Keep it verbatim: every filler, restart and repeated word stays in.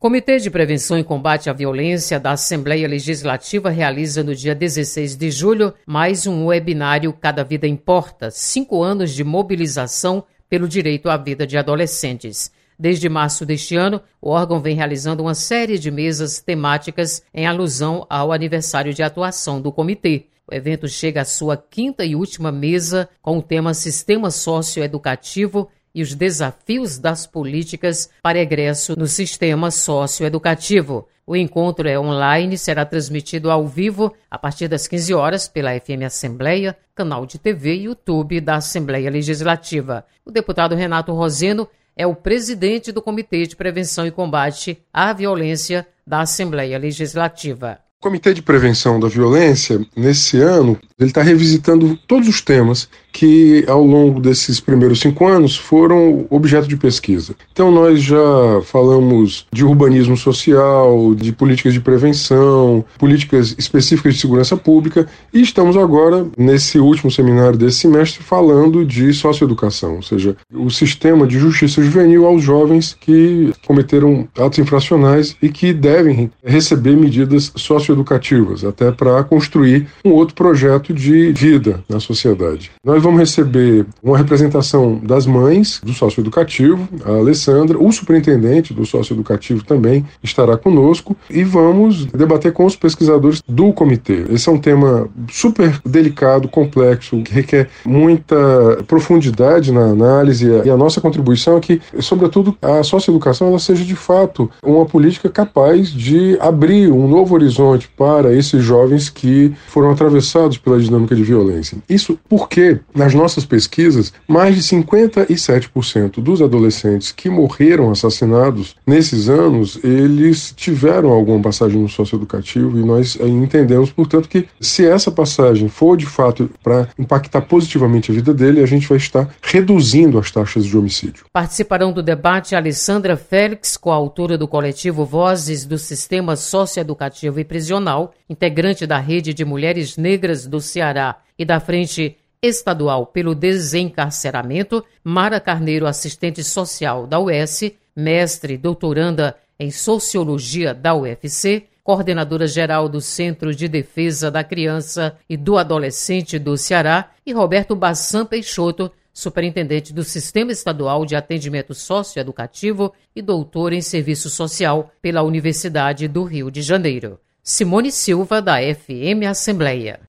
Comitê de Prevenção e Combate à Violência da Assembleia Legislativa realiza no dia dezesseis de julho mais um webinário Cada Vida Importa, cinco anos de mobilização pelo direito à vida de adolescentes. Desde março deste ano, o órgão vem realizando uma série de mesas temáticas em alusão ao aniversário de atuação do comitê. O evento chega à sua quinta e última mesa com o tema Sistema Socioeducativo e os desafios das políticas para egresso no sistema socioeducativo. O encontro é online e será transmitido ao vivo a partir das quinze horas pela F M Assembleia, canal de T V e YouTube da Assembleia Legislativa. O deputado Renato Roseno é o presidente do Comitê de Prevenção e Combate à Violência da Assembleia Legislativa. O Comitê de Prevenção da Violência, nesse ano, ele está revisitando todos os temas que, ao longo desses primeiros cinco anos, foram objeto de pesquisa. Então, nós já falamos de urbanismo social, de políticas de prevenção, políticas específicas de segurança pública, e estamos agora, nesse último seminário desse semestre, falando de socioeducação, ou seja, o sistema de justiça juvenil aos jovens que cometeram atos infracionais e que devem receber medidas socioeducativas, até para construir um outro projeto de vida na sociedade. Nós vamos receber uma representação das mães do socioeducativo, a Alessandra, o superintendente do socioeducativo também estará conosco, e vamos debater com os pesquisadores do comitê. Esse é um tema super delicado, complexo, que requer muita profundidade na análise, e a nossa contribuição é que, sobretudo, a socioeducação ela seja de fato uma política capaz de abrir um novo horizonte para esses jovens que foram atravessados pela dinâmica de violência. Isso porque, nas nossas pesquisas, mais de cinquenta e sete por cento dos adolescentes que morreram assassinados nesses anos, eles tiveram alguma passagem no socioeducativo, e nós entendemos, portanto, que se essa passagem for de fato para impactar positivamente a vida dele, a gente vai estar reduzindo as taxas de homicídio. Participarão do debate Alessandra Félix, coautora do coletivo Vozes do Sistema Socioeducativo e Prisional, integrante da Rede de Mulheres Negras do Ceará e da Frente Estadual pelo Desencarceramento, Mara Carneiro, assistente social da U E S, mestre e doutoranda em Sociologia da U F C, coordenadora geral do Centro de Defesa da Criança e do Adolescente do Ceará, e Roberto Bassan Peixoto, superintendente do Sistema Estadual de Atendimento Socioeducativo e doutor em Serviço Social pela Universidade do Rio de Janeiro. Simone Silva, da F M Assembleia.